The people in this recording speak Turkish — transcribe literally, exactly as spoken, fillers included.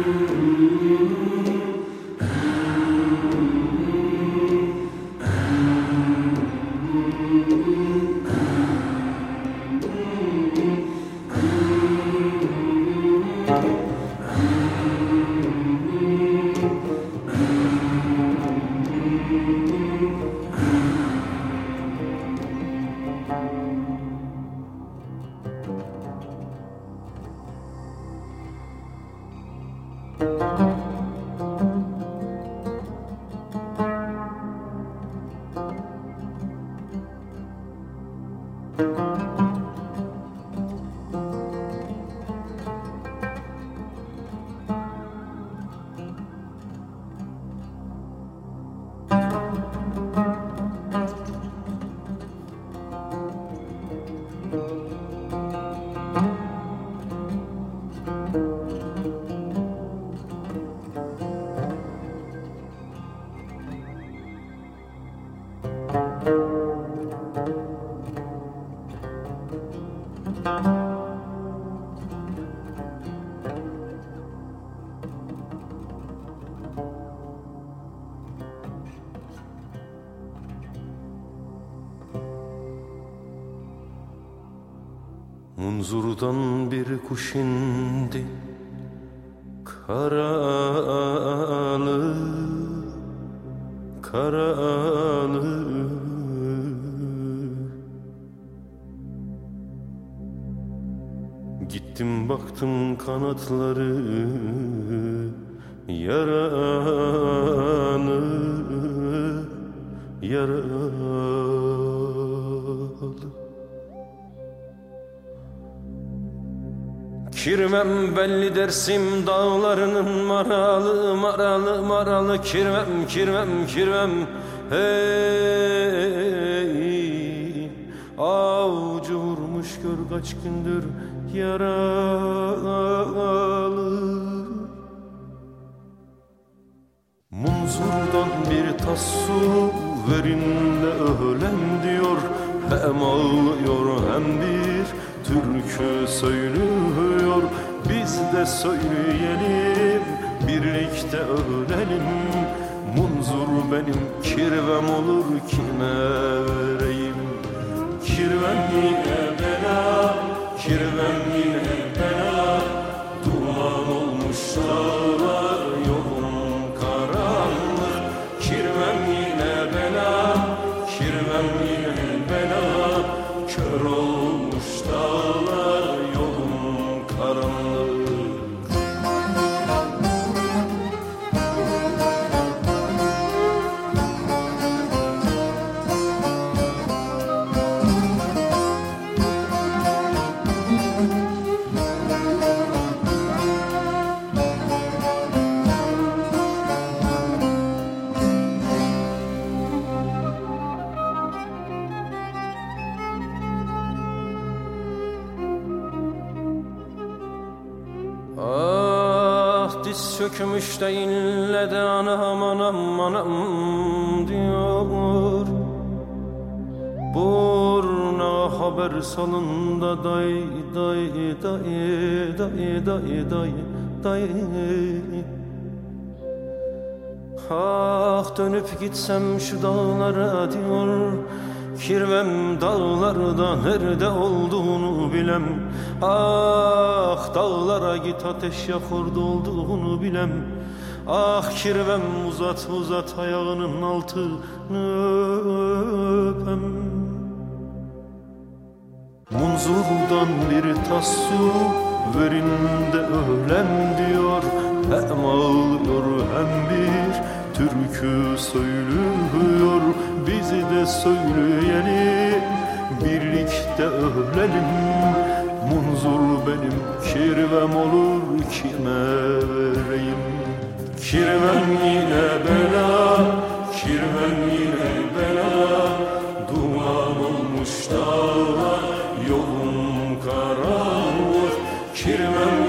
Munzurdan bir kuş indi karalı, karalı. Gittim baktım kanatları yaralı, yaralı. Kirvem belli Dersim dağlarının maralı, maralı, maralı. Kirvem, kirvem, kirvem, hey. Avcı vurmuş gör kaç gündür yaralı. Munzurdan bir tas su verin de ölem diyor. Hem ağlıyor hem bir türkü söylüyor. Biz de söyleyelim, birlikte ölelim. Munzur benim, kirvem olur kime vereyim? Kirvem yine bela, kirvem yine bela. Duman olmuş dağlar, yolum karanlık. Kirvem yine bela, kirvem yine bela. Kör olmuş dağlar, yolum karanlık. Sökmüş de ille de anam anam anam diyor. Burna haber salın da day day day day day day day. Ah dönüp gitsem şu dağlara diyor. Kirvem dağlarda nerede olduğunu bilem. Ah dağlara git ateş yak orada olduğunu bilem. Ah kirvem uzat uzat ayağının altını öpem. Munzurdan bir tas su verin de ölem diyor. Hem ağlıyor hem bir türkü söylüyor. Bizi de söyleyelim, birlikte ölelim. Munzur benim, kirvem olur kime vereyim? Kirvem yine bela, kirvem yine bela. Duman olmuş dağlar, yolum karanlık. Kirvem